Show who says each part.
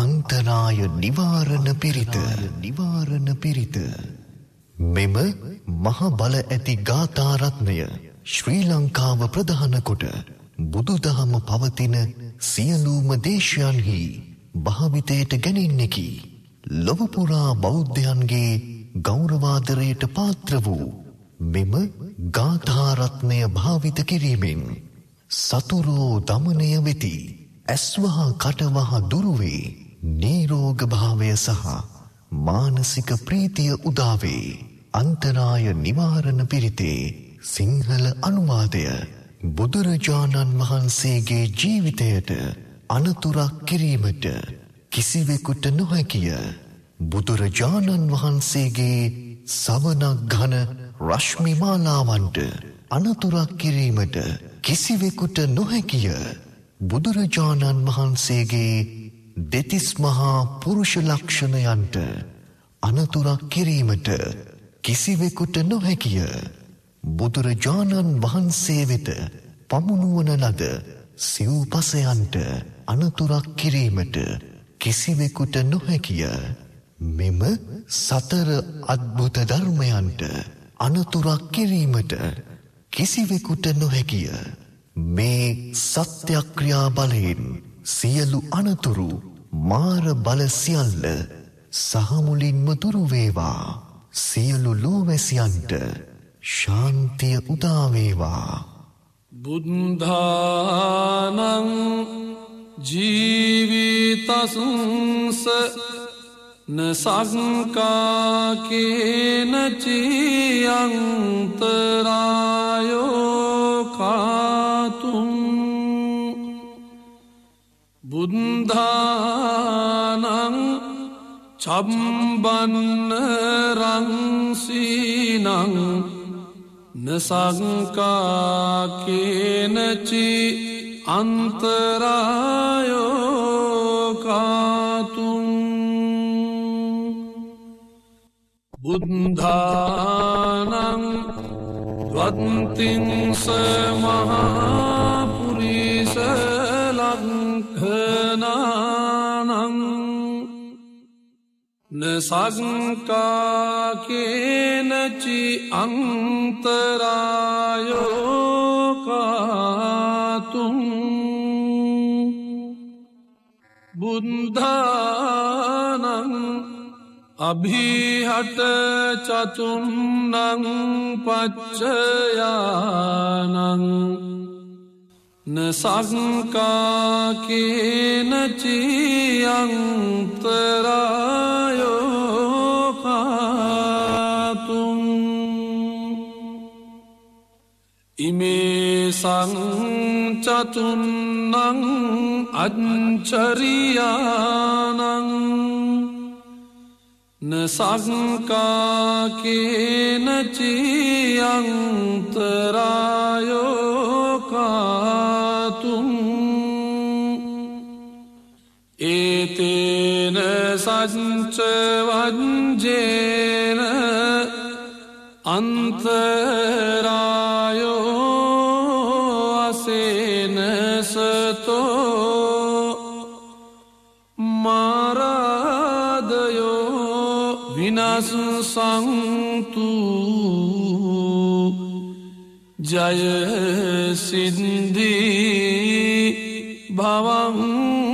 Speaker 1: අන්තරාය නිවාරණ පිරිත මෙම මහ බල ඇති ගාථා රත්නය ශ්‍රී ලංකාව ප්‍රධාන කොට බුදුදහම පවතින සියලුම දේශයන්හි භාවිතයට ගැනෙන්නකි. ලොව පුරා බෞද්ධයන්ගේ ගෞරවාදරයට පාත්‍ර වූ මෙම ගාථා රත්නය භාවිත කිරීමෙන් සතුරෝ දමනය වෙති. ඇස්වහා කටවහා දුරුවේ නීරෝග භාවය සහ මානසික ප්‍රීතිය උදාවේ. අන්තරාය නිවාරණ පිරිතේ සිංහල අනුවාදය බුදුරජාණන් වහන්සේගේ ජීවිතයට අනතුරක් කිරීමට කිසිවෙකුට නොහැකිය. බුදුරජාණන් වහන්සේගේ සවනක් ඝන රශ්මි මාලාවන්ට අනතුරක් කිරීමට කිසිවෙකුට නොහැකිය. බුදුරජාණන් වහන්සේගේ දෙතිස් මහා පුරුෂ ලක්ෂණයන්ට අනතුරක් කිරීමට කිසිවෙකුට නොහැකිය. බුදුරජාණන් වහන්සේ වෙත පමුණුවන ලද සිව්පසයන්ට අනතුරක් කිරීමට කිසිවෙකුට නොහැකිය. මෙම සතර අද්භුත ධර්මයන්ට අනතුරක් කිරීමට කිසිවෙකුට නොහැකිය. මේ සත්‍යක්‍රියා බලයෙන් සියලු අනතුරු මාර බල සියල්ල සහමුලින්ම දුරු වේවා. සියලු ලෝවැසියන්ට ශාන්තිය උදා වේවා.
Speaker 2: බුද්ධානං ජීවිතස්ස නසංකාකේන චියන්තරායෝ කාතුම්. බුද්ධානං චම්බන්න රංසීනං නසංකාකේනචි අන්තරායෝ කාතුම්. බුද්ධානං වත්තිංස මහාපුරිස ලක්ඛනානං නසංකාකේනචි අන්තරායෝ කාතුම්. බුද්ධානං අභිහට චතුන්නං පච්චයානං නසංකාකේනචි අන්තරායෝ කාතුම්. ඉමේ සංචතුන්නං අච්චරියානං නසංකාකේනචි අන්තරායෝ කාතුම්. ඒතේන සච්ච වංජේන අන්තරායෝ අසේනසතෝ මාරාදයෝ විනස්සන්තු. ජය සිද්ධි භවං